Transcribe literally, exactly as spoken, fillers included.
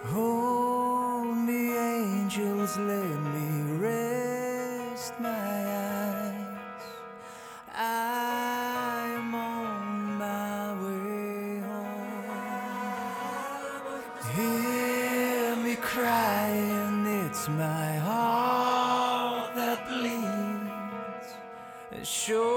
Hold me, angels, let me rest my eyes. I am on my way home. Hear me crying, it's my heart that bleeds. Sure.